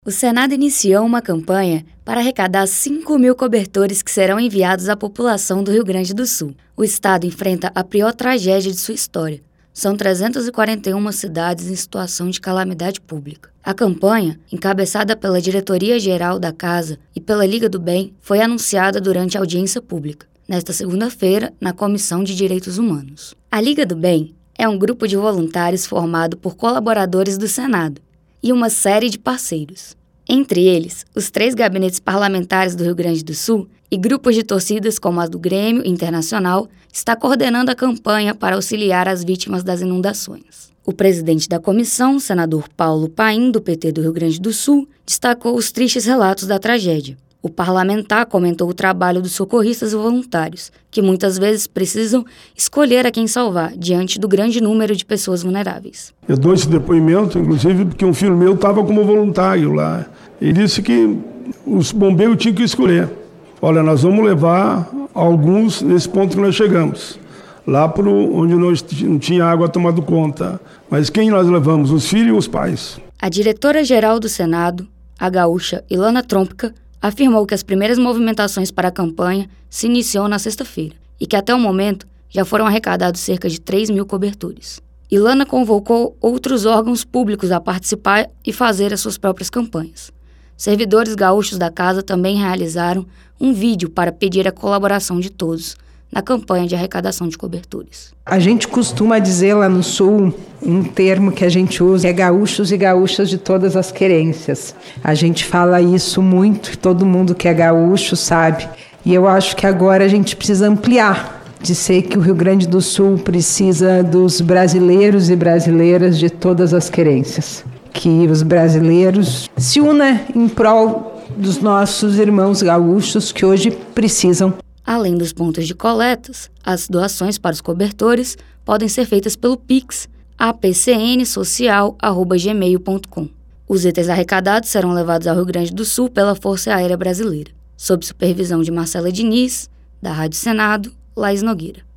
O Senado iniciou uma campanha para arrecadar 5.000 cobertores que serão enviados à população do Rio Grande do Sul. O estado enfrenta a pior tragédia de sua história. São 341 cidades em situação de calamidade pública. A campanha, encabeçada pela Diretoria-Geral da Casa e pela Liga do Bem, foi anunciada durante a audiência pública, nesta segunda-feira, na Comissão de Direitos Humanos. A Liga do Bem é um grupo de voluntários formado por colaboradores do Senado e uma série de parceiros. Entre eles, os 3 gabinetes parlamentares do Rio Grande do Sul e grupos de torcidas como a do Grêmio Internacional está coordenando a campanha para auxiliar as vítimas das inundações. O presidente da comissão, senador Paulo Paim, do PT do Rio Grande do Sul, destacou os tristes relatos da tragédia. O parlamentar comentou o trabalho dos socorristas e voluntários, que muitas vezes precisam escolher a quem salvar, diante do grande número de pessoas vulneráveis. Eu dou esse depoimento, inclusive, porque um filho meu estava como voluntário lá. Ele disse que os bombeiros tinham que escolher. Olha, nós vamos levar alguns nesse ponto que nós chegamos, lá para onde nós não tinha água tomado conta. Mas quem nós levamos? Os filhos e os pais. A diretora-geral do Senado, a gaúcha Ilana Trompica, afirmou que as primeiras movimentações para a campanha se iniciou na sexta-feira e que até o momento já foram arrecadados cerca de 3.000 cobertores. Ilana convocou outros órgãos públicos a participar e fazer as suas próprias campanhas. Servidores gaúchos da casa também realizaram um vídeo para pedir a colaboração de todos na campanha de arrecadação de cobertores. A gente costuma dizer lá no Sul, um termo que a gente usa é gaúchos e gaúchas de todas as querências. A gente fala isso muito, todo mundo que é gaúcho sabe. E eu acho que agora a gente precisa ampliar, dizer que o Rio Grande do Sul precisa dos brasileiros e brasileiras de todas as querências. Que os brasileiros se unam em prol dos nossos irmãos gaúchos que hoje precisam. Além dos pontos de coletas, as doações para os cobertores podem ser feitas pelo Pix, apcnsocial@gmail.com. Os itens arrecadados serão levados ao Rio Grande do Sul pela Força Aérea Brasileira, sob supervisão de Marcela Diniz, da Rádio Senado, Laís Nogueira.